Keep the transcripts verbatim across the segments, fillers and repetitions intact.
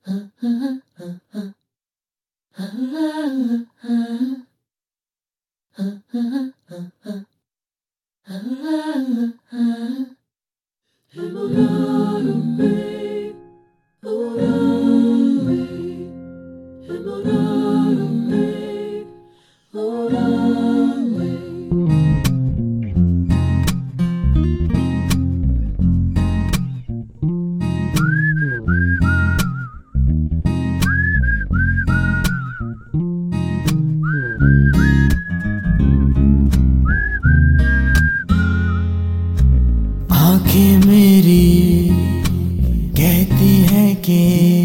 आँखें मेरी कहती है कि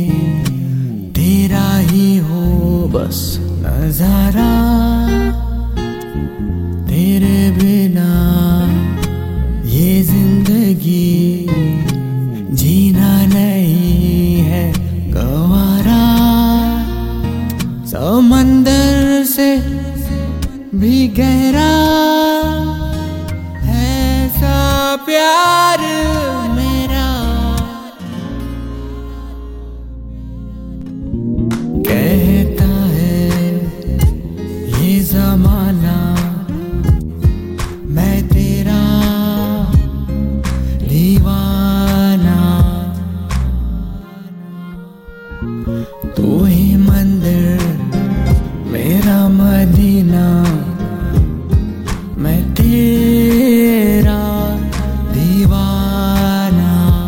तेरा ही हो बस नजारा, तेरे बिना ये जिंदगी जीना नहीं है गवारा। समंदर से भी गहरा ऐसा प्यार मेरा, कहता है ये जमाना मैं तेरा दीवाना। तू ही मंदिर मेरा मदीना, मैं तेरा दीवाना।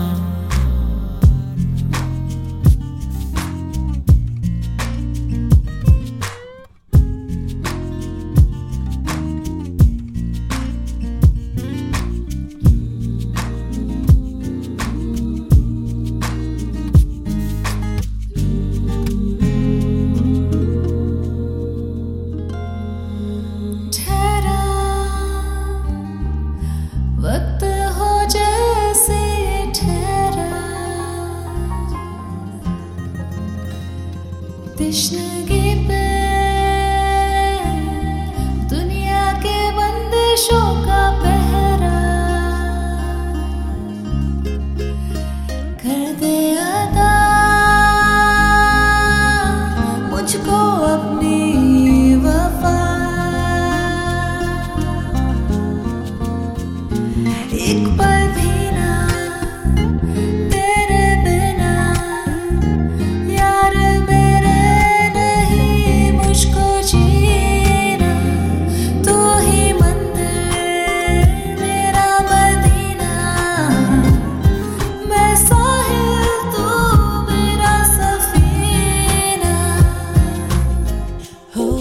वक्त हो जैसे ठहरा, तश्नगी पे दुनिया के बंदिशों का पहरा कर दे अदा मुझको अपनी वफा। एक पल भी ना तेरे बिना यार मेरे नहीं मुझको जीना। तू ही मंदिर मेरा मदीना, मैं साहिल तू मेरा सफीना। हो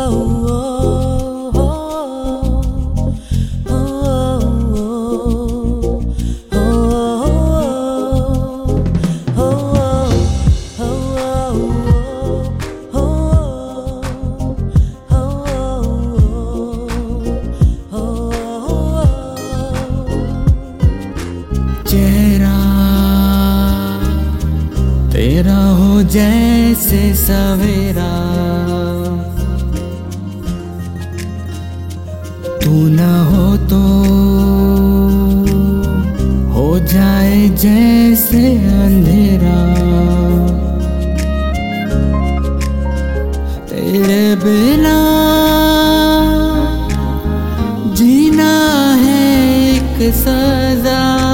चेहरा तेरा हो जैसे सवेरा, तू न हो तो हो जाए जैसे अंधेरा। तेरे बिना जीना है एक सजा।